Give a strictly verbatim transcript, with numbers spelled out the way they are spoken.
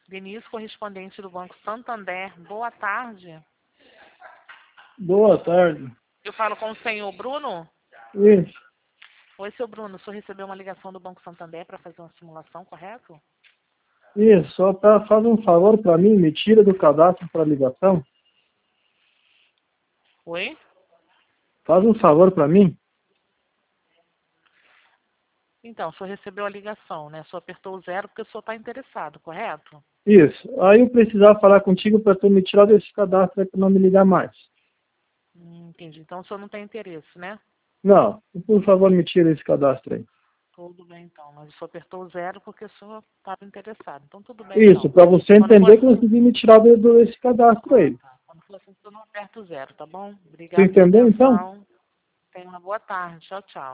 Denise, correspondente do Banco Santander. Boa tarde. Boa tarde. Eu falo com o senhor Bruno? Isso, Oi, seu Bruno. O senhor recebeu uma ligação do Banco Santander para fazer uma simulação, correto? isso. Só pra, faz um favor para mim, me tira do cadastro para ligação. Oi? Faz um favor para mim. Então, o senhor recebeu a ligação, né? O senhor apertou o zero porque o senhor está interessado, correto? Isso. Aí eu precisava falar contigo para tu me tirar desse cadastro para não me ligar mais. Hum, entendi. Então, o senhor não tem interesse, né? Não, por favor, me tira esse cadastro aí. Tudo bem, então. Mas o senhor apertou o zero porque o senhor estava interessado. Então, tudo bem, Isso, então. para você Quando for entender que eu assim... consegui me tirar do- desse cadastro Ah, aí. tá. Quando for assim, o senhor não aperta o zero, tá bom? Você Obrigado pela entendeu então? atenção. Tenha uma boa tarde. Tchau, tchau.